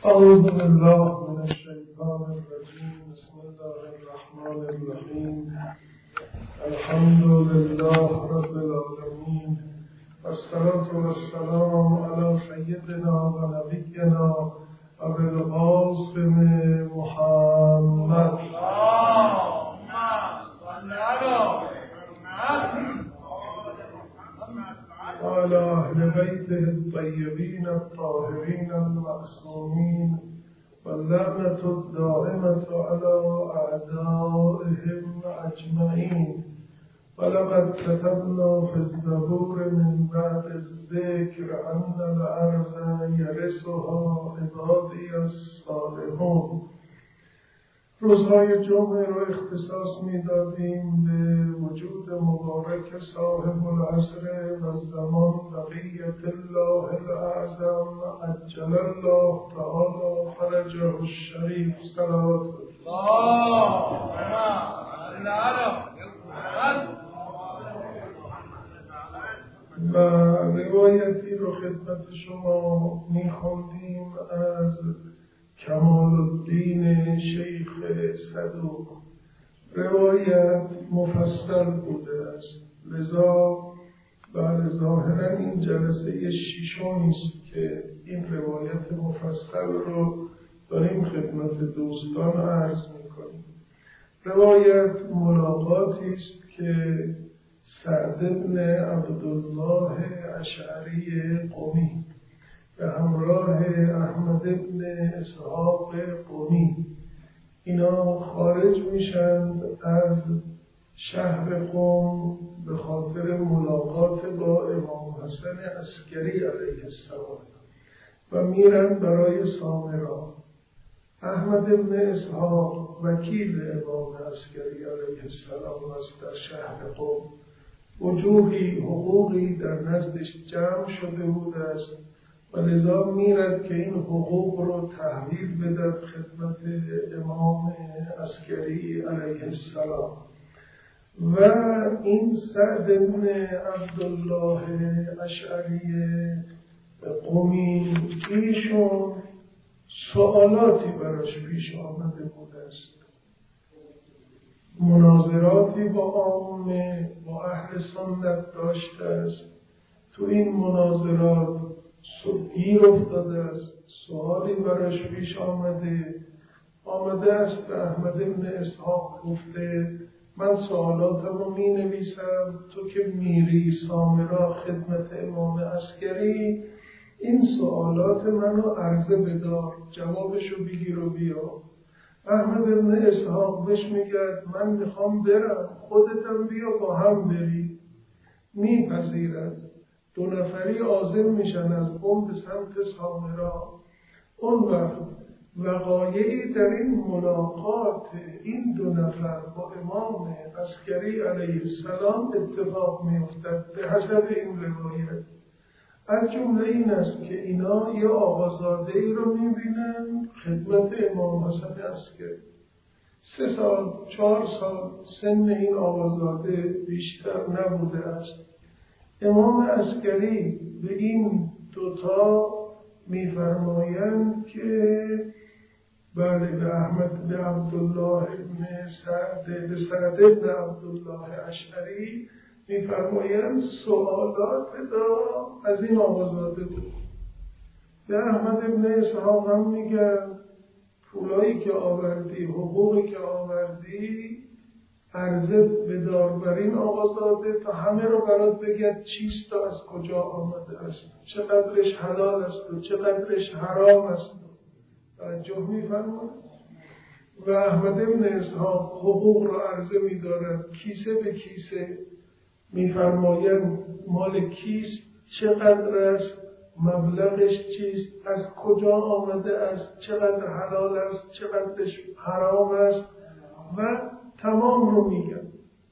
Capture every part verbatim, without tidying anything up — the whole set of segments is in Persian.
أعوذ بالله من الشيطان الرجيم. بسم الله الرحمن الرحيم. الحمد لله رب العالمين، والصلاة والسلام على سيدنا ونبينا أبي القاسم محمد وعلى أهل بيته الطيبين الطاهرين المعصومين، واللعنة الدائمة على أعدائهم أجمعين. ولقد كتبنا في الزبور من بعد الذكر أن الأرض يرثها عبادي الصالحون. روزهای جمعه رو اختصاص میدادیم به وجود مبارک صاحب العصر و زمان بقیت الله الاعظم عجل الله تعالی فرجه الشریف. صلوات و روایتی رو خدمت شما میخوندیم از کمال الدین شیخ صدوق. روایت مفصل بوده است، لذا بله ظاهرا این جلسه ششمی است که این روایت مفصل رو داریم خدمت دوستان عرض میکنیم. روایت ملاقاتی است که سعد بن عبدالله اشعری قمی به همراه احمد بن اسحاق قمی اینا خارج میشند از شهر قم به خاطر ملاقات با امام حسن عسکری علیه السلام و میرن برای سامرا. احمد بن اسحاق وکیل امام عسکری علیه السلام است در شهر قم. وجوهی حقوقی در نزدش جمع شده بوده است و لذا میرد که این حقوق رو تحویل بدد خدمت امام عسکری علیه السلام. و این سعد بن عبدالله اشعری قمی ایشون سوالاتی براش پیش آمده بوده است، مناظراتی با عامه با اهل سنت داشته است. تو این مناظرات گیر افتاده است، سوالی براش پیش آمده آمده است به احمد بن اسحاق گفته من سوالاتم رو می نویسم، تو که میری سامرا خدمت امام عسکری این سوالات منو عرضه بدار، جوابشو بگیر و بیا. احمد بن اسحاق بهش میگه من میخوام برم، خودتم بیا با هم بری. میپذیرد. دو نفری عازم میشن از قم به سمت سامرا. اون وقت وقایعی در این ملاقات این دو نفر با امام عسکری علیه السلام اتفاق میافتد به حسب این روایت. از جمله این است که اینا یه آقازاده ای رو میبینن خدمت امام حسن عسکری. سه سال چهار سال سن این آقازاده بیشتر نبوده است. امام عسکری به این دوتا میفرمایند که بله به احمد بن عبدالله بن سعد به سعد بن عبدالله اشعری میفرمایند سوالات دا از این آقازاده بود. به احمد بن اسحاق هم میگن پولایی که آوردی، حقوقی که آوردی عرضه بدار بر این آقازاده تا همه رو برات بگد چیست و از کجا آمده است، چقدرش حلال است و چقدرش حرام است. توجه می‌فرمایید. و احمد بن اسحاق حقوق رو عرضه می‌دارد کیسه به کیسه، می‌فرمایند مال کیست، چقدر است، مبلغش چیست، از کجا آمده است، چقدر حلال است، چقدرش حرام است و تمام رو میگن.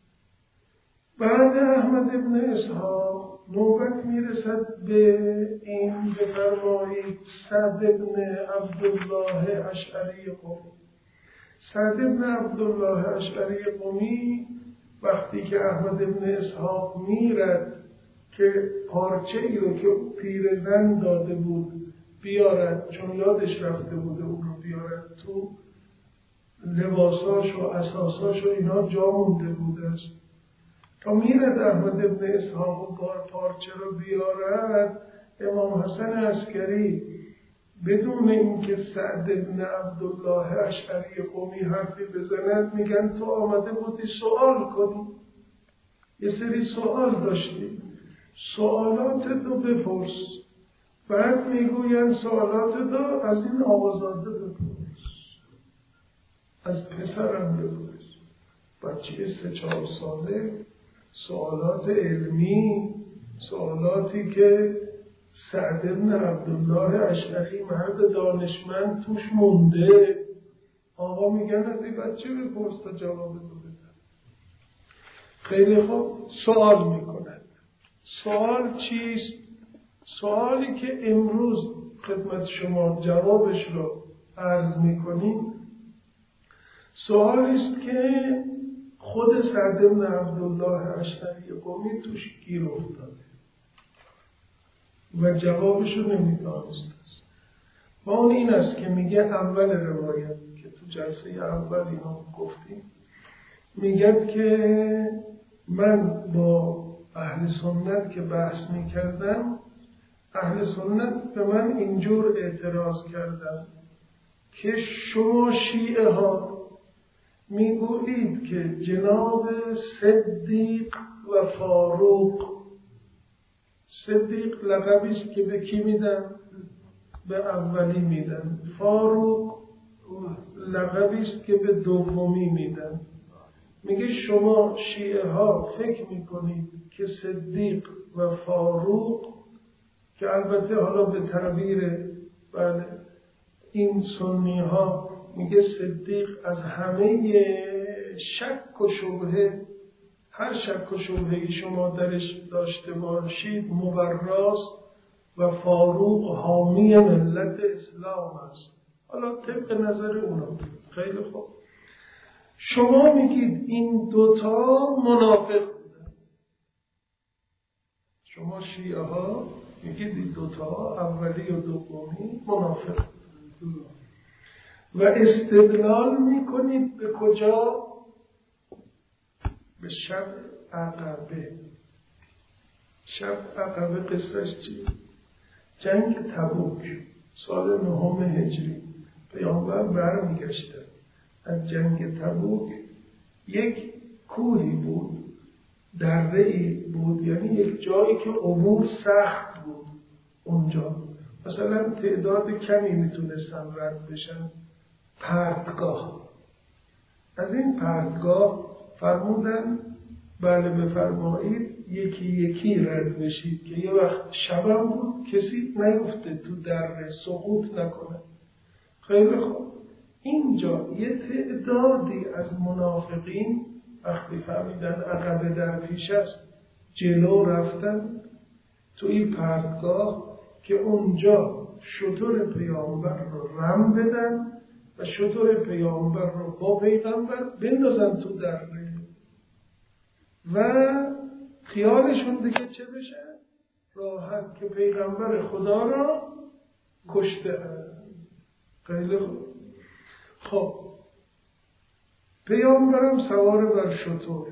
بعد احمد بن اسحاق نوبت میرسد به این بفرمایید سعد بن عبدالله اشعری قمی. سعد بن عبدالله اشعری قمی وقتی که احمد بن اسحاق میرد که پارچه ای رو که پیرزن داده بود بیارن، چون یادش رفته بوده اون رو بیارن، تو لباساش و اساساش و اینا جا مونده بوده است. تا میرد احمد ابن اسحاق و بار پارچه رو بیارد، امام حسن عسکری بدون اینکه سعد ابن عبدالله اشعری قمی حرفی بزند میگن تو آمده بودی سوال کنی، یه سری سوال داشتی، سوالات تو بپرس. بعد میگوین سوالات تو از این آقازاده بپرس، از پسرم بپرس. بچه سه چهار ساله سوالات علمی، سوالاتی که سعد بن عبدالله اشعری مرد دانشمند توش مونده، آقا میگن از این بچه بپرس تا جواب تو بده. خیلی خوب سوال میکنن. سوال چیست؟ سوالی که امروز خدمت شما جوابش رو عرض میکنیم سوالی است که خود سعد بن عبدالله اشعری قمی توش گیر افتاده و جوابش رو نمیدانست. و اون این است که میگه اول روایت که تو جلسه اول اینا گفتیم، میگه که من با اهل سنت که بحث میکردم، اهل سنت به من اینجور اعتراض کردن که شما شیعه ها میگویید که جناب صدیق و فاروق، صدیق لقبی است که به کی میدن؟ به اولی میدن. فاروق لقبی است که به دومی میدن. میگه شما شیعه ها فکر میکنید که صدیق و فاروق، که البته حالا به تعبیر بله این سنی ها میگه صدیق از همه شک و شبهه، هر شک و شبهه‌ای شما درش داشته باشید مبراست، و فاروق حامی ملت اسلام است. حالا طبق نظر اونا. خیلی خوب، شما میگید این دوتا منافق بودن. شما شیعه ها میگید این دوتا اولی و دومی منافق بودن و استدلال میکنید به کجا؟ به شب عقبه. شب عقبه قصهش چیه؟ جنگ تبوک سال نهم هجری پیامبر برمیگشته از جنگ تبوک. یک کوهی بود، دره‌ای بود، یعنی یک جایی که عبور سخت بود. اونجا مثلا تعداد کمی میتونستن رد بشن. پرتگاه، از این پرتگاه فرمودن بله بفرمایید یکی یکی رد بشید که یه وقت شبم بود کسی نیفته تو دره سقوط نکنه. خیلی خوب، اینجا یه تعدادی از منافقین وقتی فهمیدن عقبه در پیش است جلو رفتن تو این پرتگاه که اونجا شتر پیامبر رو رم بدن و شتر پیامبر رو با پیغمبر بندازن تو دره و خیالشون دیگه چه بشه؟ راحت که پیغمبر خدا را کشته. خیلی خوب. خب پیامبرم سوار بر شتر،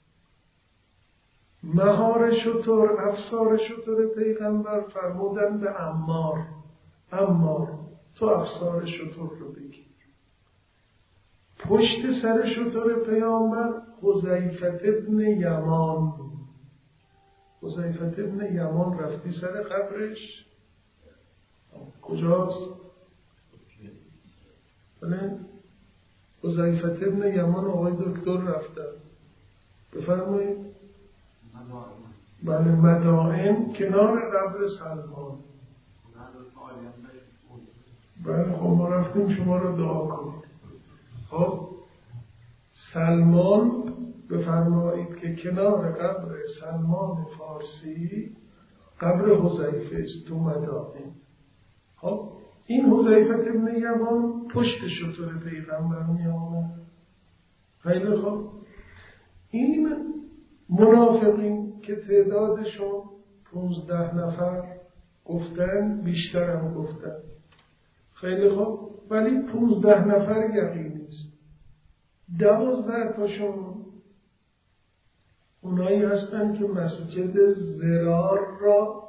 مهار شتر، افسار شتر پیغمبر فرمودن به عمار، عمار تو افسار شتر رو بگیر. پشت سر شتر پیامبر حذیفه ابن یمان. حذیفه ابن یمان رفتی سر قبرش؟ کجاست؟ بله حذیفه ابن یمان آقای دکتر رفتن. بفرمایید. بله مدائن کنار قبر سلمان. بله خب ما رفتیم شما رو دعا کنید. خب سلمان بفرمایید که کنار قبر سلمان فارسی قبر حذیفه است تو مدائن. خب این حذیفه ابن یمان پشت شتر پیغمبر می آمد. خیلی خوب، این منافقین که تعدادشون پونزده نفر گفتن بیشترم گفتن. خیلی خوب، ولی پونزده نفر یقینی است. دوازده تاشون اونایی هستن که مسجد زرار را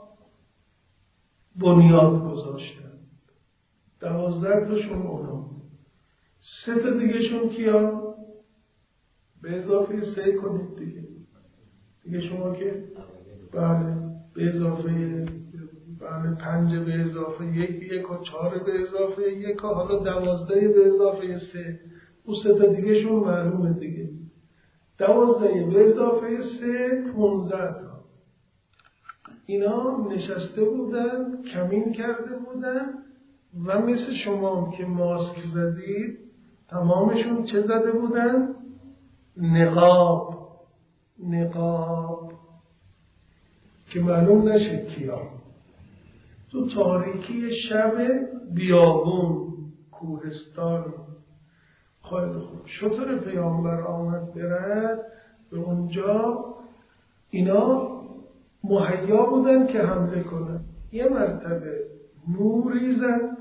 بنیاد گذاشتن. دوازده تاشون اونا. سه تا دیگه شون کیا؟ به اضافه سه کنید دیگه. دیگه شما که بله به اضافه بله پنج به اضافه یک یک و چهار به اضافه یک و حالا دوازده به اضافه سه. اون سه تا دیگه شون معلومه دیگه. دوازده به اضافه سه پونزده تا. اینا نشسته بودن، کمین کرده بودن و مثل شما که ماسک زدید تمامشون چه زده بودن؟ نقاب. نقاب که معلوم نشه کیا. تو تاریکی شب بیابون کوهستان. خیلی خوب، شطور پیامبر آمد برد به اونجا، اینا مهیا بودن که حمله کنن. یه مرتبه نوری زد،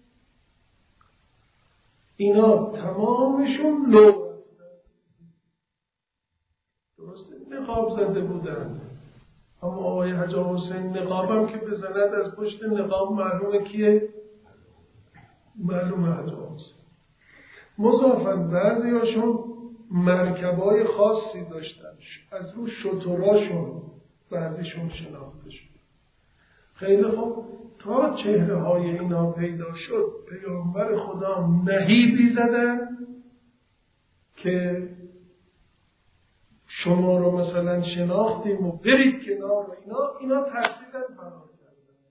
اینا تمامشون لو رفتن. درسته نقاب زده بودن، اما آقای حاج حسین نقابم که بزند از پشت نقاب معلومه کیه؟ معلومه حاج حسین. مضافن بعضی هاشون مرکبای خاصی داشتن، از رو شتراشون بعضیشون شناخته شد. خیلی خوب، تا چهره های اینا پیدا شد پیامبر خدا نهیبی زدن که شما رو مثلا شناختیم و برید کنار و اینا اینا ترسیدن فرار کردن،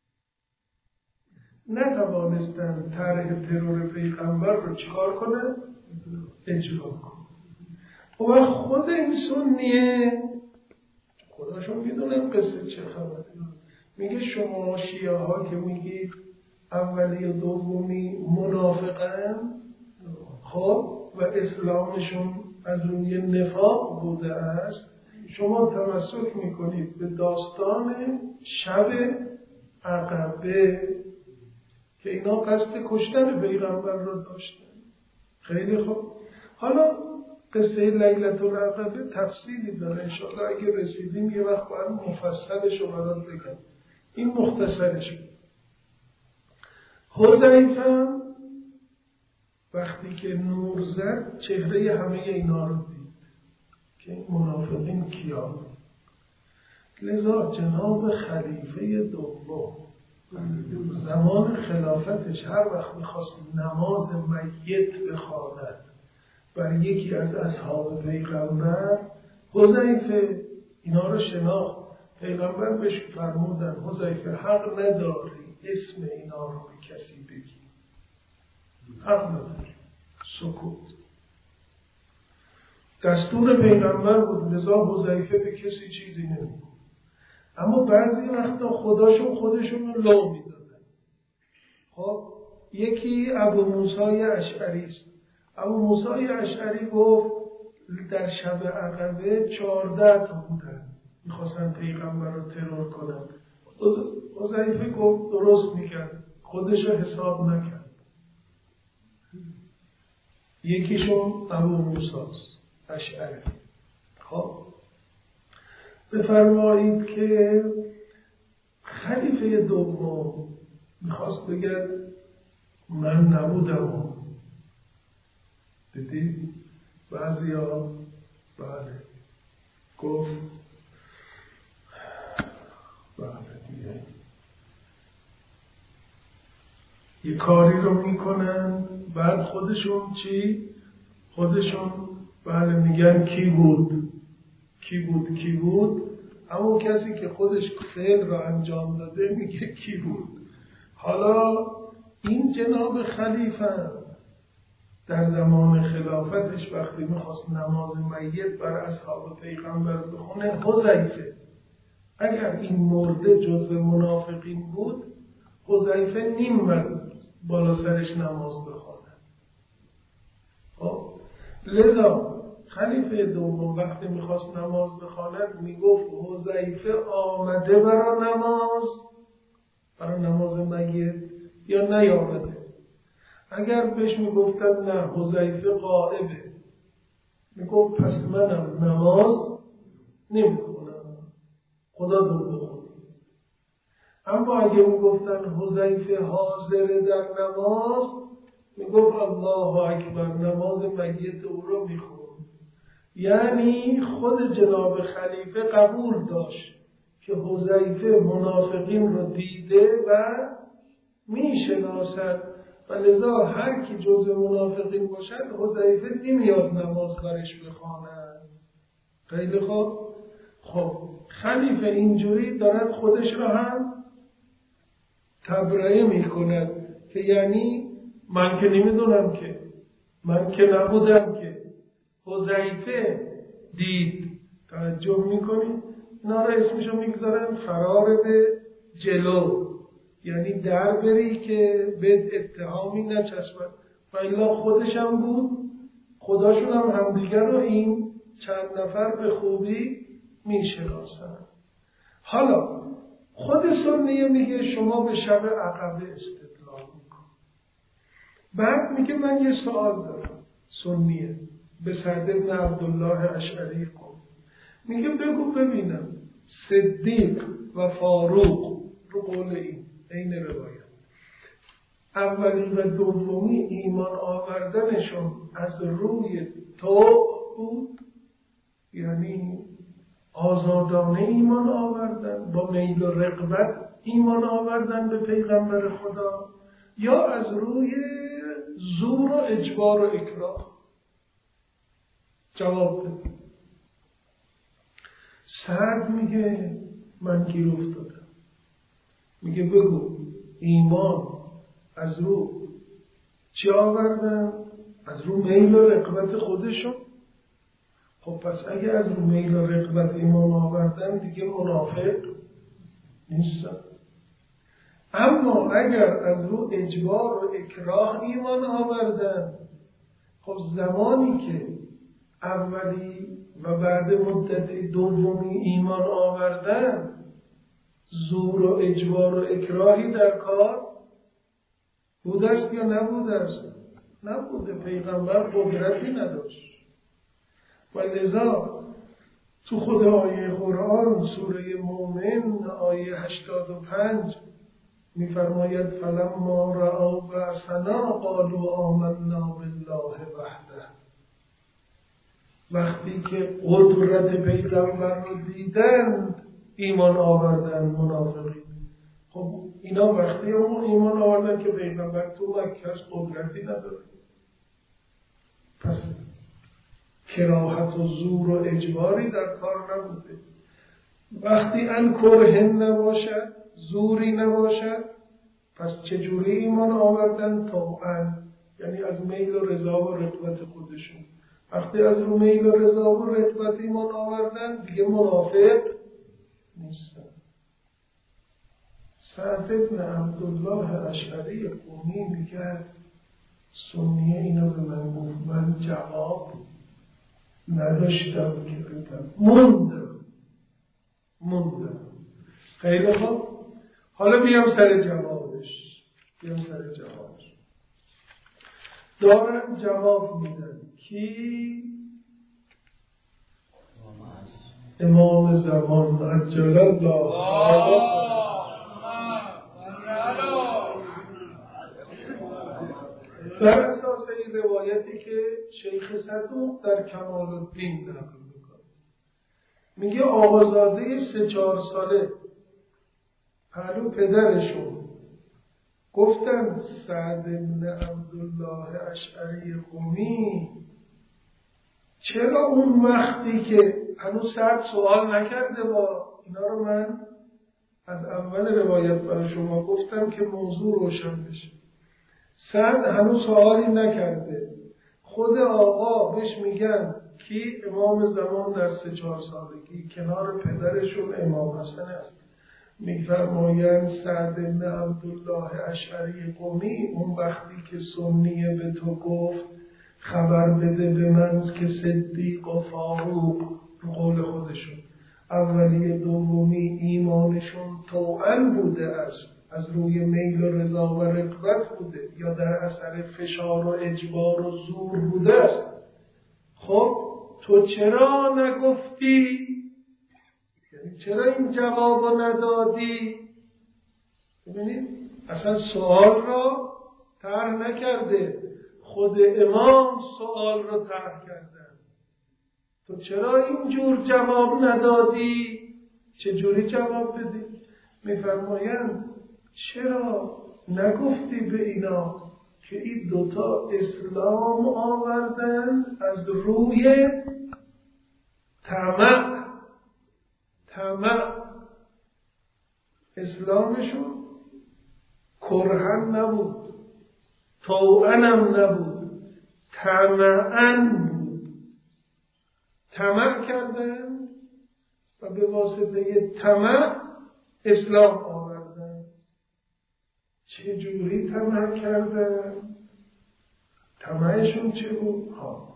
نتوانستن طرح ترور پیغمبر رو چیکار کنن؟ اجرا کنن. و خود این سنیه خداشون میدونن قصه چه خبره. میگه شما شیعه ها که میگید اولی و دومی منافقن، خب و اسلامشون از روی نفاق بوده است، شما تمسک میکنید به داستان شب عقبه که اینا قصد کشتن پیغمبر رو داشتن. خیلی خوب، حالا قصه لیلة العقبه تفصیلی داره، انشاءالله اگه رسیدیم یه وقت باید مفصلش رو برات بگم. این مختصرش بود. حذیفه وقتی که نور زد چهره همه اینا رو دید که این منافقین کیا. لذا جناب خلیفه دوم زمان خلافتش هر وقت میخواست نماز میت بخواند بر یکی از اصحاب پیغمبر، حذیفه اینا رو شناخت. پیغمبر بهش فرمودن حذیفه حق نداری اسم اینا رو به کسی بگی، حق نداری، سکوت. دستور پیغمبر بود، لذا حذیفه به کسی چیزی نمیگفت. اما بعضی وقتا خداشون خودشون رو لو میدادن. خب یکی ابو موسی اشعری است. ابو موسی اشعری گفت در شب عقبه چهارده تا بودن میخواستن پیغمبر رو ترور کنن. حذیفه گفت درست میکرد، خودش رو حساب نکرد. یکیشون ابو موسی اشعری. خب بفرمایید که خلیفه دوم میخواست بگه من نبودم. دیدید بعضی ها بله گفت بله دیگه یه کاری رو میکنن بعد خودشون چی؟ خودشون بله میگن کی بود کی بود کی بود، اما کسی که خودش فعل را انجام داده میگه کی بود. حالا این جناب خلیفه در زمان خلافتش وقتی میخواست نماز میت بر اصحاب پیغمبر بخونه، حذیفه اگر این مرده جزء منافقین بود حذیفه نیم مرد بالا سرش نماز بخونه. خب لذا خلیفه دوم وقتی میخواست نماز بخواند میگفت حذیفه آمده برای نماز برای نماز مگیت یا نیامده؟ اگر بهش میگفتن نه حذیفه غائبه، میگفت پس منم نماز نمیخونم، خدا دور بخونم. اما اگه میگفتن حذیفه حاضره در نماز، میگفت الله اکبر، نماز مگیت او رو میخون. یعنی خود جناب خلیفه قبول داشت که حذیفه منافقین رو دیده و میشناسد و لذا هر کی جز منافقین باشد حذیفه نمیاد نماز برش بخواند. خیلی خوب. خب خلیفه اینجوری دارد خودش رو هم تبرئه میکند که یعنی من که نمیدونم که، من که نبودم که، حذیفه دید. توجه میکنید؟ اینا رو اسمشو میگذارن فرار به جلو، یعنی در بری که به اتهامی نچسبد. و الا خودش هم بود، خداشون هم همدیگر رو این چند نفر به خوبی میشناسن. حالا خود سنیه میگه شما به شب عقبه استدلال میکن. بعد میگه من یه سوال دارم. سنیه به سعد بن عبدالله اشعری کن، میگه بگو ببینم صدیق و فاروق رو قول این این روایت اولی و دومی ایمان آوردنشون از روی تو بود، یعنی آزادانه ایمان آوردن، با میل و رغبت ایمان آوردن به پیغمبر خدا، یا از روی زور و اجبار و اکراه؟ جواب بده. سعد میگه من گیر افتادم. میگه بگو ایمان از رو چی آوردن؟ از رو میل و رغبت خودشون. خب پس اگه از رو میل و رغبت ایمان آوردن دیگه منافق نیستن. اما اگر از رو اجبار و اکراه ایمان آوردن، خب زمانی که اولی و بعد مدتی دومی ایمان آوردن، زور و اجبار و اکراهی در کار بوده است یا نبوده است؟ نبوده. پیغمبر قدرتی نداشت. و لذا تو خود آیه قرآن سوره مومن آیه هشتاد و پنج میفرماید فلما رأوا بأسنا قالوا آمنا بالله وحده. وقتی که قدرت پیغمبر رو دیدن ایمان آوردن منافقین. خب اینا وقتی اون ایمان آوردن که پیغمبر تو مکه قدرتی نداره. پس کراهت و زور و اجباری در کار نبوده. وقتی ان کرهن نباشد، زوری نباشد، پس چجوری ایمان آوردن؟ طوعا، یعنی از میل و رضا و رغبت خودشون. وقتی از رو میل و رضا و رغبت ایمان آوردن دیگه منافق نیستن. سعد بن عبدالله اشعری قمی میگه سنیه اینو به من گفت، من جواب نداشتم که بگم، موندم موندم خیلی خوب. حالا بیام سر جوابش بیام سر جوابش دارن جواب میدن کی؟ امام زمان عجل الله بر اساس این روایتی که شیخ صدوق در کمال الدین نقل میکنه، میگه آقازاده سه چهار ساله پهلو پدرشون گفتن سعد بن عبدالله اشعری قمی چرا اون وقتی که هنوز سعد سوال نکرده با اینا رو من از اول روایت برای شما گفتم که موضوع روشن بشه. سعد هنوز سوالی نکرده، خود آقا بهش میگن کی؟ امام زمان در سه چهار سالگی کنار پدرشون امام حسن است. میفرمایند سعد بن عبدالله اشعری قمی اون وقتی که سنیه به تو گفت خبر بده به من که صدیق و فاروق به قول خودشون اولی دومی ایمانشون طوعا بوده است، از روی میل و رضا و رغبت بوده یا در اثر فشار و اجبار و زور بوده است. خب تو چرا نگفتی؟ یعنی چرا این جواب رو ندادی؟ ببینید اصلا سوال را طرح نکرده، خود امام سوال را طرح کردن. تو چرا اینجور جواب ندادی؟ چجوری جواب بدی؟ میفرمایند چرا نگفتی به اینا که این دوتا اسلام آوردن از روی طمع. طمع اسلامشون کرهن نبود، طوعنم نبود، طمعن بود. طمع کردن و به واسطه طمع اسلام آوردن. چجوری طمع کردن؟ طمعشون چه بود؟ ها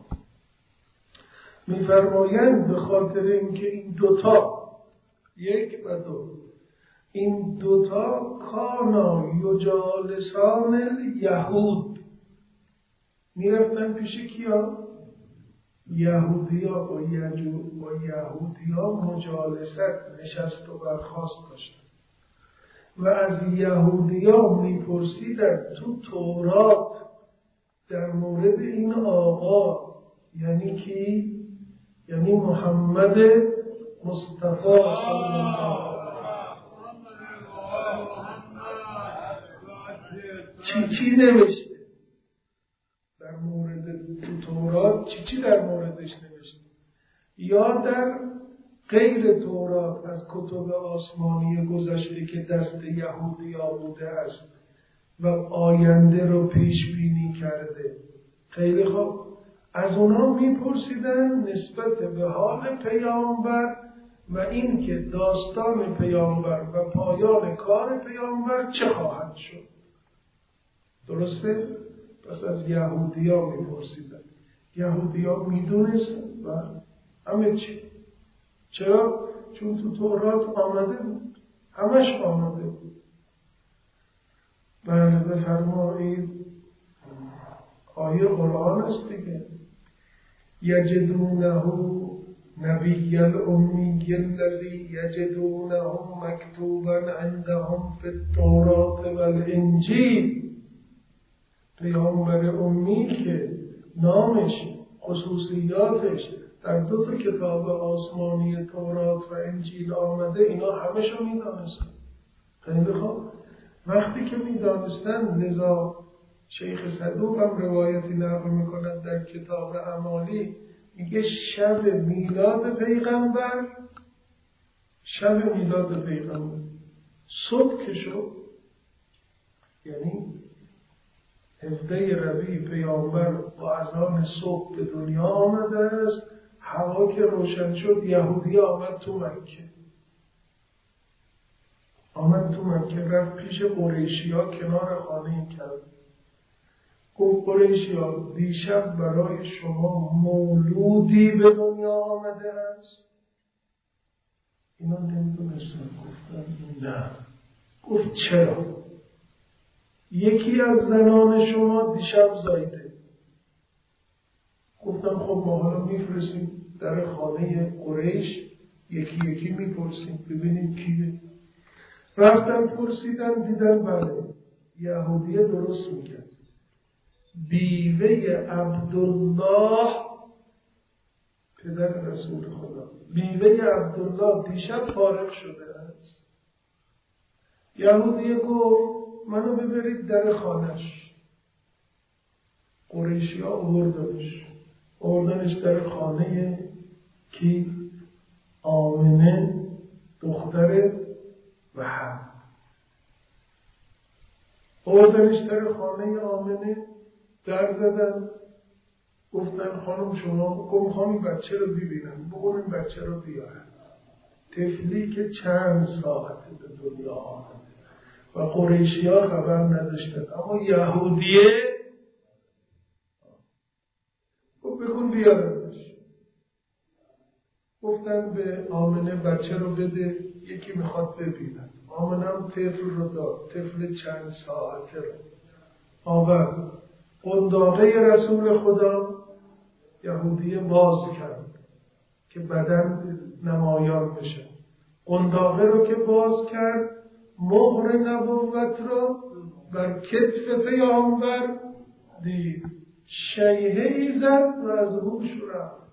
میفرمایند به خاطر اینکه این دوتا یک و دو این دوتا کانا یجالسان الیهود، میرفتن پیش کیا؟ یهودی ها. با, با یهودی ها مجالست، نشست و برخاست داشتن و از یهودی ها میپرسیدن تو تورات در مورد این آقا، یعنی کی؟ یعنی محمد مصطفی صلی الله چی چی نوشته در مورد تو تورات؟ چی چی در موردش نوشته؟ یا در غیر تورات از کتب آسمانی گذشته که دست یهودی ها بوده است و آینده رو پیش بینی کرده. خیلی خوب، از اونا میپرسیدن نسبت به حال پیامبر و این که داستان پیامبر و پایان کار پیامبر چه خواهد شد. درسته؟ پس از یهودی ها میپرسیدن. یهودی ها میدونستن و همه چی. چرا؟ چون تو تورات آمده بود، همش آمده بود. بله بفرمایید، آیه قرآن است دیگه. یجدونه نبی الامی الذی یجدونه مکتوبا عندهم فی التوراة والانجیل. پیامبر امی که نامش، خصوصیاتش در دو تا کتاب آسمانی تورات و انجیل آمده، اینا همشو میدانستن. خیلی خوب، وقتی که میدانستن، لذا شیخ صدوق هم روایتی نقل میکند در کتاب اعمالی، میگه شب میلاد پیغمبر، شب میلاد پیغمبر صبح که شد، یعنی هفده ربیع پیامبر با اذان صبح به دنیا آمده است. هوا که روشن شد، یهودی آمد تو مکه. آمد تو مکه، رفت پیش قریشی ها کنار خانه کرد. گفت قریشی ها دیشب برای شما مولودی به دنیا آمده است؟ اینا نمیدونستن. گفتن نه. گفت چرا؟ یکی از زنان شما دیشب زایده. گفتم خب ما حالا میفرستیم در خانه قریش، یکی یکی میپرسیم ببینیم کیه. رفتن پرسیدن، دیدن بله یهودیه درست میگن. بیوه عبدالله پدر رسول خدا، بیوه عبدالله دیشب فارغ شده است. یهودیه گفت منو ببرید در خانهش. قریشی ها آوردنش آوردنش در خانه کی؟ آمنه دختر وهب. آوردنش در خانه آمنه، در زدن، گفتن خانم شما، گفت خانم بچه رو ببینم، بگم این بچه رو بیارن. طفلی که چند ساعته به دنیا آمده و قریشی ها خبر نداشتن، اما یهودیه گفت بکن بیارنش. گفتن به آمنه بچه رو بده، یکی میخواد ببینن. مامانم طفل رو داد، طفل چند ساعته رو آورد قنداقه رسول خدا، یهودی باز کرد که بدن نمایان بشه. قنداقه رو که باز کرد، مهر نبوت رو بر کتف پیامبر دید، شیهه‌ای زد و از هوش رفت.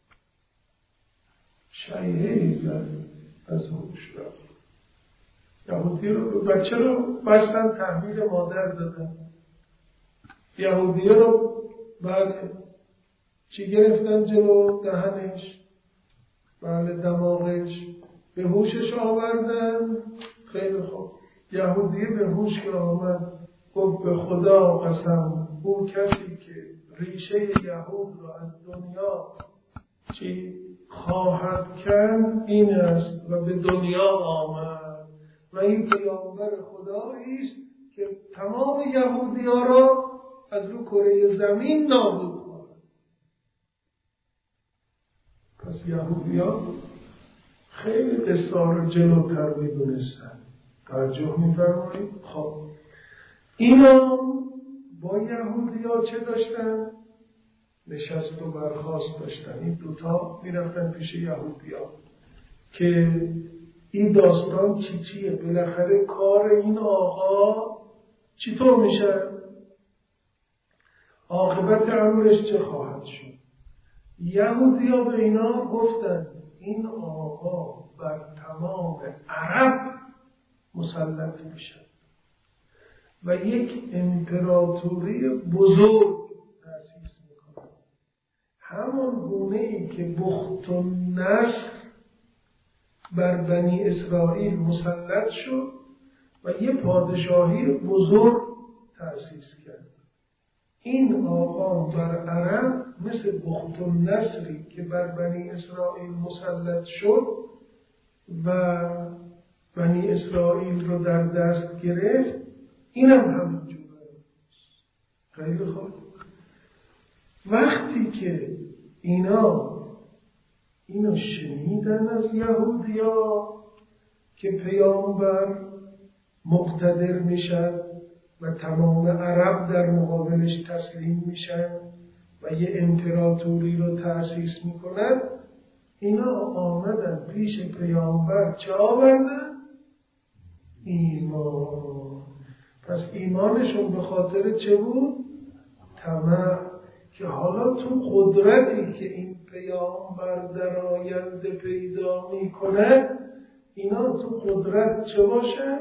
شیهه‌ای زد از هوش رفت. یهودی رو، بچه رو بستن تحویل مادر دادن. یهودی رو بعد چی گرفتن جلو دهنش، بله دماغش، به هوشش آوردن. خیلی خوب، یهودی به هوش که آمد گفت به خدا قسم، او کسی که ریشه یهود را از دنیا چی خواهد کرد این است و به دنیا آمد و این پیامبر خدایی است که تمام یهودی ها را از رو کره زمین نابود خواهد. پس یهودی ها خیلی قصه ها رو جلوتر می‌دونستن. توجه می‌فرمایید؟ خب اینا با یهودی ها چه داشتن؟ نشست و برخاست داشتن. این دوتا میرفتن پیش یهودی ها که این داستان چی چیه، بالاخره کار این آقا چطور میشه، عاقبت امرش چه خواهد شد. یهودی ها به اینا گفتن این آقا بر تمام عرب مسلط میشه و یک امپراتوری بزرگ تأسیس میکنه، همون گونه ای که بخت و نصر بر بنی اسرائیل مسلط شد و یه پادشاهی بزرگ تأسیس کرد. این آقا بر عرب مثل بخت و نصری که بر بنی اسرائیل مسلط شد و بنی اسرائیل رو در دست گرفت، اینم همین جوره. خیلی خوب، وقتی که اینا اینو شنیدن از یهودیا که پیامبر مقتدر میشن و تمام عرب در مقابلش تسلیم میشن و یه امپراتوری رو تأسیس میکنن، اینا آمدن پیش پیامبر چه آوردن؟ ایمان. پس ایمانشون به خاطر چه بود؟ طمع، که حالا تو قدرتی که این پیامبر در آینده پیدا میکنه اینا تو قدرت چه باشن؟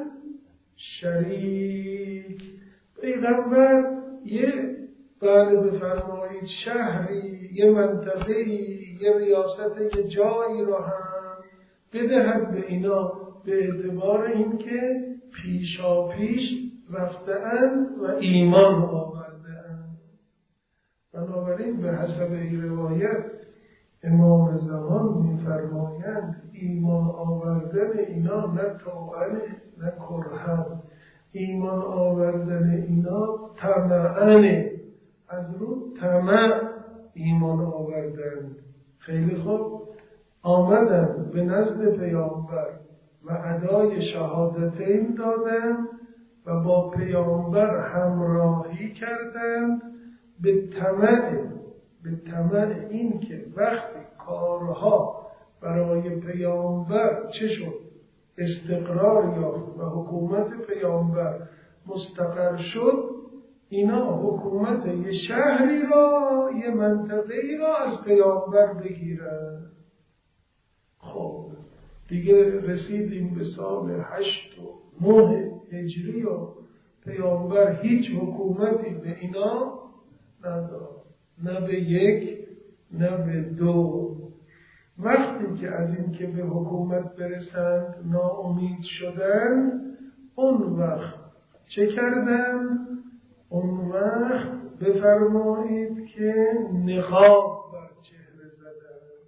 شریک. پیغمبر یه بله بفرمایید شهری، یه منطقه‌ای، یه ریاست، یه جایی را هم بدهد به اینا به اعتبار اینکه پیشا پیش رفته‌اند و ایمان آورده‌اند. بنابراین به حسب این روایت امام زمان می‌فرمایند ایمان آوردن اینا نه طوعن نه کرهن، ایمان آوردن اینا طمعن، از رو طمع ایمان آوردن. خیلی خوب، آمدن به نزد پیامبر و ادای شهادتین دادن و با پیامبر همراهی کردند به طمع به طمع این که وقتی کارها برای پیامبر چه شد استقرار یافت و حکومت پیامبر مستقر شد، اینا حکومت یه شهری را، یه منطقه‌ای را از پیامبر بگیرن. خب دیگه رسیدیم به سال هشت و نه هجری و پیامبر هیچ حکومتی به اینا نداد، نه به یک نه به دو. وقتی که از این که به حکومت برسند ناامید شدن، اون وقت چه کردن؟ اون وقت بفرمایید که نقاب بر چهره زدن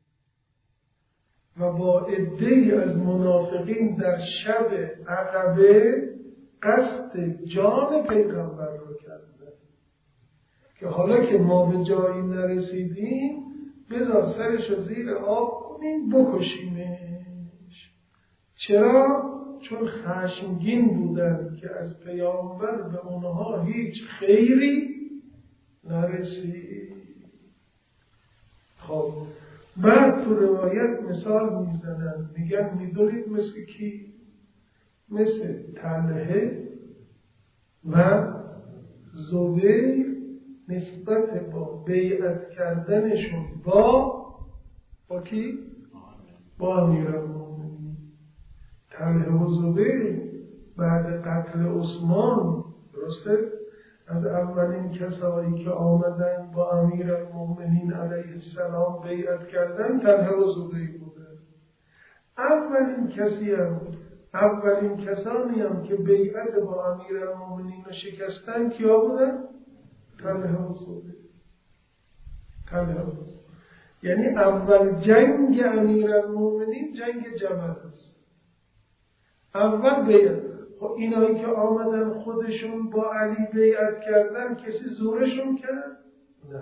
و با عده‌ای از منافقین در شب عقبه قصد جان پیغمبر رو کردن که حالا که ما به جایی نرسیدیم بذار سرش رو زیر آب کنیم بکشیمش. چرا؟ چون خشمگین بودن که از پیامبر به اونها هیچ خیری نرسید. خب بعد تو روایت مثال میزنن، میگن میدونید مثل کی؟ مثل طلحه و زبیر نسبت با بیعت کردنشون با با کی؟ با امیرالمومنین. طلحه و زبیر بعد قتل عثمان درسته از اولین کسایی که آمدن با امیرالمومنین علیه السلام بیعت کردن طلحه و زبیر بودن. اولین کسی هم اولین کسانی هم که بیعت با امیرالمومنین رو شکستن کیا بودن؟ طلحه و زبیر. طلحه و زبیر یعنی اول جنگ امیرالمومنین جنگ جمل است. اول بیعت. خب اینایی که آمدن خودشون با علی بیعت کردن کسی زورشون کرد؟ نه.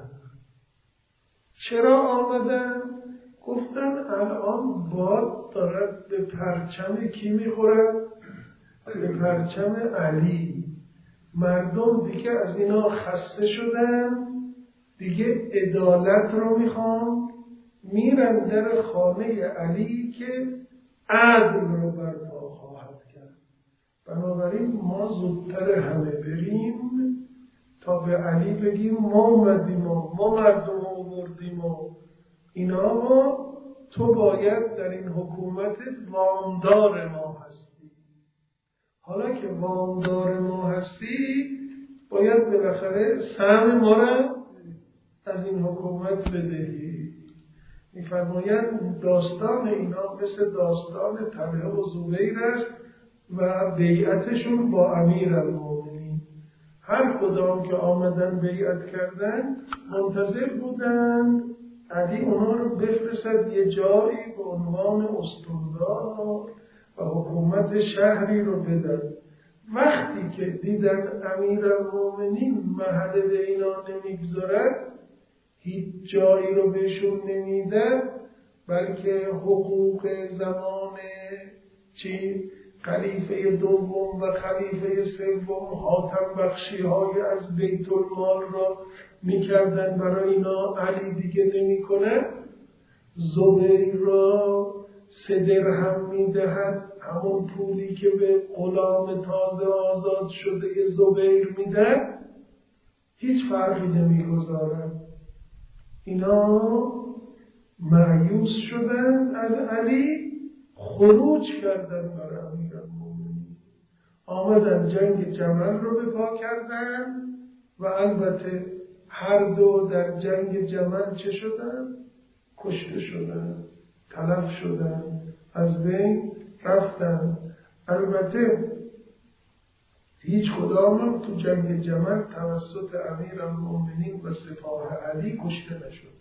چرا آمدن؟ گفتن الان باد دارد به پرچم کی میخورد؟ به پرچم علی. مردم دیگه از اینا خسته شدن، دیگه عدالت رو میخوان، میرن در خانه علی که عدل رو برپا خواهد کرد. بنابراین ما زودتر همه بریم تا به علی بگیم ما اومدیم و ما مردم رو آوردیم و اینا، ما تو باید در این حکومت وامدار ما هستی. حالا که وامدار ما هستی باید بالاخره سهم ما را از این حکومت بدهی. می‌فرمایند داستان اینا مثل داستان طلحه و زبیر است و بیعتشون با امیرالمومنین. هر کدام که آمدن بیعت کردن منتظر بودن علی اونا رو بفرستد یه جایی به عنوان استاندار و حکومت شهری رو بدن. وقتی که دیدن امیرالمومنین محل به اینا نمیگذارد، هیچ جایی رو بهشون نمیده، بلکه حقوق زمان چی خلیفه دوم و خلیفه سوم حاتم بخشی های از بیت المال را میکردن برای اینا علی دیگه نمی کنه. زبیر را سه درهم میدهد، همون پولی که به غلام تازه آزاد شده زبیر میده، هیچ فرقی نمیگذارد. اینا مایوس شدن از علی، خروج کردن برای امیرالمومنین، آمدن جنگ جمل رو به پا کردن و البته هر دو در جنگ جمل چه شدن؟ کشته شدن، تلف شدن، از بین رفتن. البته هیچ کدام تو جنگ جمل توسط امیرالمومنین و سپاه علی کشته نشد.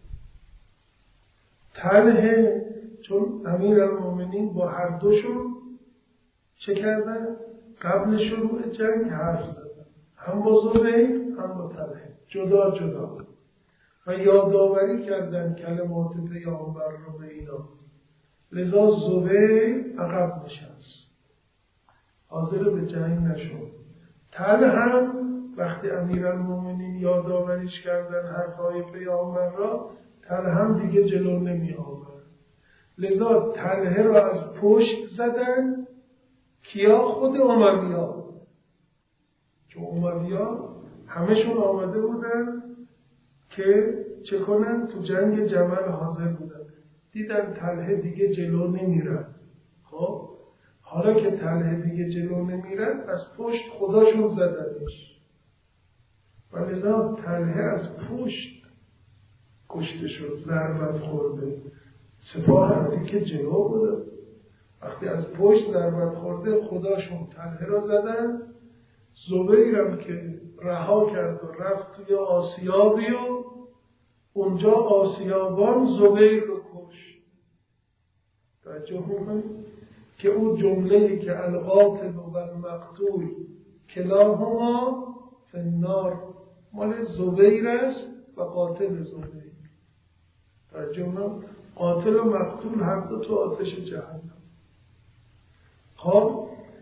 طلحه چون امیرالمومنین با هر دوشون چه کردن؟ قبل شروع جنگ حرف زدن، هم با زبیر هم با طلحه جدا جدا، و یادآوری کردن کلمات پیامبر رو به اینا. لذا زبیر عقب نشست، حاضر به جنگ نشد. طلحه هم وقتی امیرالمومنین یادآوریش کردن حرفهای پیامبر را، طلحه هم دیگه جلو نمی آورد. لذا طلحه را از پشت زدن. کیا؟ خود امویا. چون امویا همشون آمده بودن که چه کنن؟ تو جنگ جمل حاضر بودن. دیدن طلحه دیگه جلو نمیرد. خب حالا که طلحه دیگه جلو نمیرد، از پشت خداشون زدنش و لذا طلحه از پشت کشته شد، ضربت خورده. سپاه علی که جلو بوده، وقتی از پشت ضربت خورده خداشون طلحه را زدن. زبیرم که رها کرد و رفت توی آسیابی و اونجا آسیابان زبیر رو کشت. توجه بکنید که اون جمله‌ای که القاتل و المقتول کلاهما فی النار مال زبیر است و قاتل زبیر. توجه بکنید قاتل و مقتول هر دو تو آتش جهنم. خب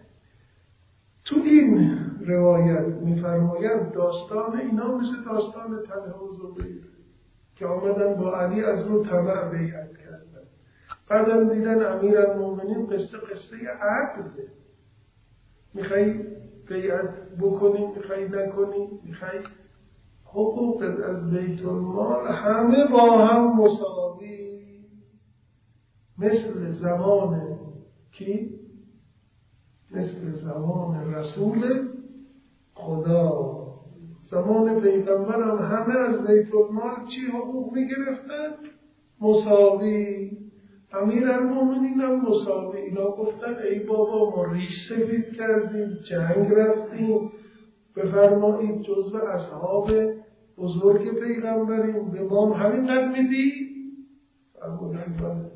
تو این روایت میفرمایند داستان اینا مثل داستان طلحه و زبیر که آمدن با علی از رو طمع بیعت کردن. بعدم دیدن امیرالمومنین قصه قصه عقله، میخوای بیعت بکنی میخوای نکنی، میخوای حقوقت از بیت المال همه با هم مساوی، مثل زمان کی؟ مثل زمان رسول خدا. زمان پیغمبر هم همه از بیت المال چی حقوق میگرفتن؟ مساوی. امیرالمومنین هم مساوی. اینا گفتن ای بابا ما ریش سفید کردیم، جنگ رفتیم، بفرمایید جزو اصحاب بزرگ پیغمبریم، به ما همینقدر میدی؟ فرمودن بله.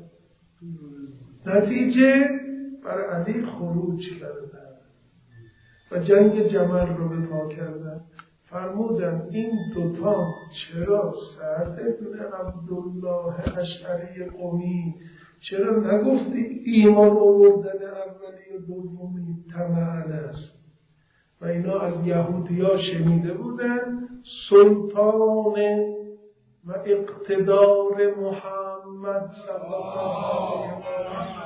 نتیجه بر علی خروج کردن و جنگ جمل رو به پا کردن. فرمودن این دوتا چرا سعد ابن عبدالله اشعری قمی چرا نگفتی ایمان آوردن اولی و دومی طمع است؟ و اینا از یهودیا شنیده بودن سلطان و اقتدار محمد صلی الله علیه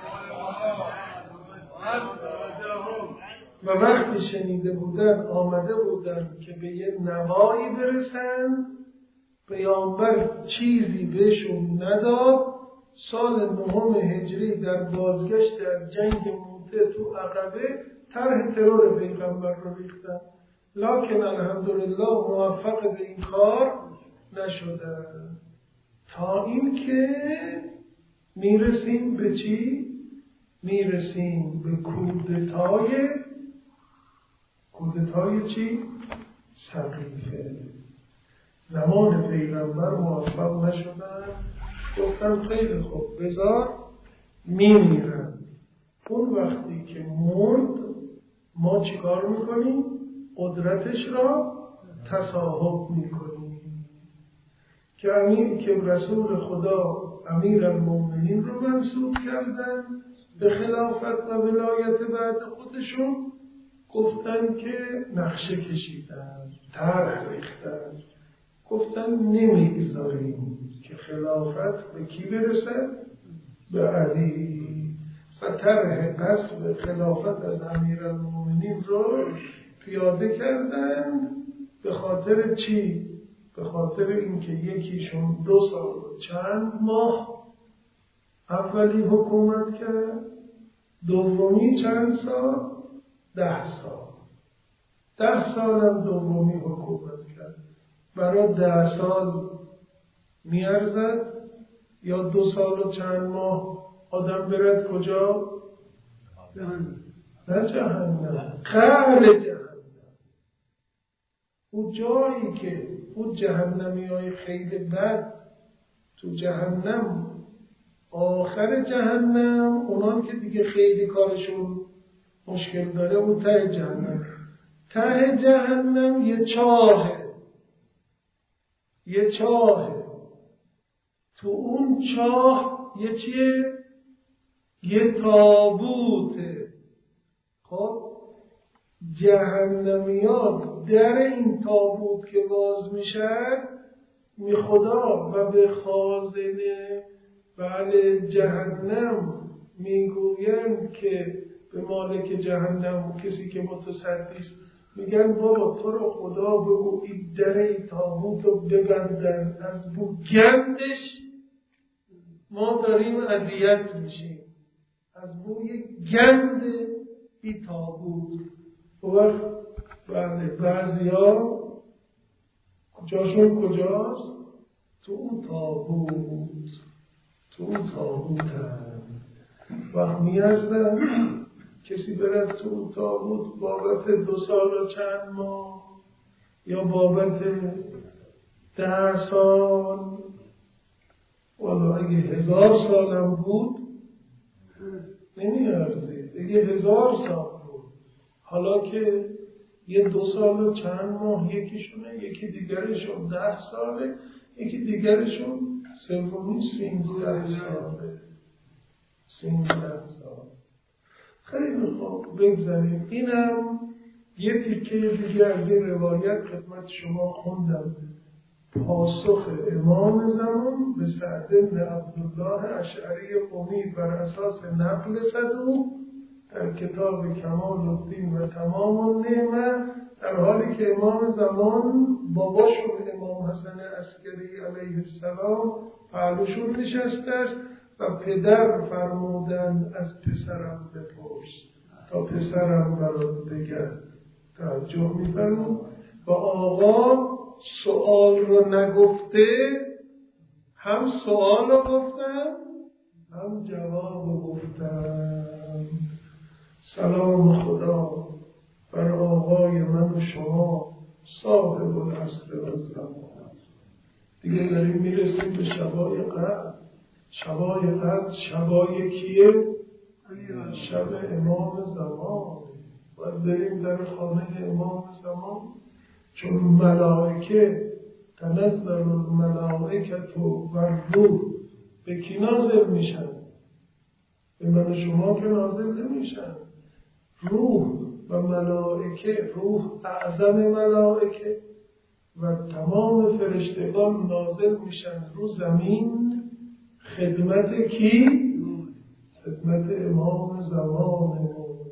و و وقتی شنیده بودن آمده بودن که به یه نوایی برسن، پیامبر چیزی بهشون نداد. سال نهم هجری در بازگشت از جنگ موته تو عقبه طرح ترور پیغمبر رو ریختن، لکن الحمدلله موفق به این کار نشدن. تا این که میرسیم به چی؟ میرسیم به کودتای کودتای چی؟ سقیفه. زمان پیغمبر موفق نشدن، گفتن خیلی خوب بذار میمیرن. اون وقتی که مرد ما چیکار میکنیم؟ قدرتش را تصاحب میکنیم. که امیر که رسول خدا امیرالمومنین رو منصوب کردن به خلافت و ولایت بعد خودشون، گفتن که نقشه کشیدن، طرح ریختن، گفتن نمیگذاریم که خلافت به کی برسه؟ به علی. و طرح قصب خلافت از امیرالمومنین رو پیاده کردن. به خاطر چی؟ به خاطر اینکه یکیشون دو سال و چند ماه اولی حکومت کرد، دومی چند سال؟ ده سال. ده سال هم دومی حکومت کرد. برای ده سال میارزد یا دو سال و چند ماه آدم برد کجا؟ نه جهنم، قعر جهنم. اون جایی که اون جهنمی های خیلی بد تو جهنم، آخر جهنم، اونان که دیگه خیلی کارشون مشکل داره، اون ته جهنم. ته جهنم یه چاهه، یه چاهه. تو اون چاه یه چیه؟ یه تابوته. خب جهنمیان در این تابوت که باز میشه می خدا و به خازنه بله جهنم میگویند که به مالک جهنم، کسی که متصدی است، میگن بابا تو رو خدا بگو این در این تابوت رو ببندن، از بو گندش ما داریم اذیت میشیم، از بوی گند این تابوت. وقت بله بعضی ها کجاشون کجاست؟ تو اون تابوت، تو اون تابوت هم وقت میازدن کسی برد تو اون تابوت بابت دو سال و چند ماه یا بابت ده سال، والا اگه هزار سالم بود نمیارزید، اگه هزار سال بود. حالا که یه دو سال و چند ماه یکیشونه، یکی دیگرشون ده ساله، یکی دیگرشون سومی سینزده ساله، سینزده سال. خیلی خوب بگذاریم. اینم یه تیکه دیگه از این روایت خدمت شما خوندم. پاسخ امام زمان به سعد بن عبدالله اشعری قمی بر اساس نقل صدوق در کتاب کمال الدین و تمام النعمه، در حالی که امام زمان باباشون امام حسن عسکری علیه السلام پهلوشون نشسته است و پدر فرمودن از پسرم بپرس تا پسرم برات بگه. توجه می‌فرمایید؟ و آقا سؤال رو نگفته، هم سؤال رو گفتن هم جواب رو گفتن. سلام خدا بر آقای من و شما صاحب العصر و الزمان. دیگه داریم میرسیم به شبای قدر. شبای قدر شبای کیه؟ شب امام زمان. باید بریم در خانه امام زمان، چون ملائکه تنزل الملائکة و الروح به کی نازل میشن؟ به من و شما که نازل نمیشن. روح و ملائکه، روح اعظم ملائکه و تمام فرشتگان نازل میشن رو زمین خدمت کی؟ خدمت امام زمان.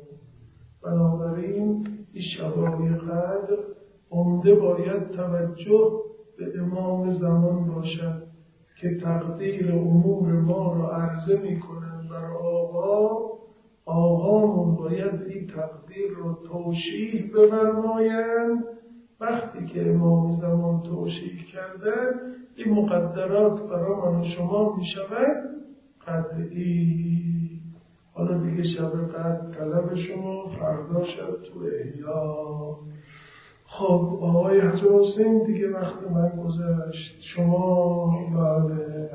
بنابراین این شبای قدر عمده باید توجه به امام زمان باشد که تقدیر امور ما را عرضه می کنند بر آقا. آقامون باید این تقدیر را توشیح بفرمایند. وقتی که امام زمان توشیح کرده این مقدرات برای من و شما می شود قطعی. حالا دیگه شب قدر طلب شما فردا شب تو احیا. خب آقای حاج حسین دیگه وقت من گذشت. شما بله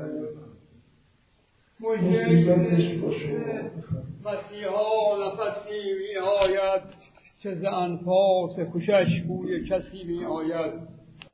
مصیبتش با شما. مسیحا نفسی می آید که ز انفاس خوشش بوی کسی می آید.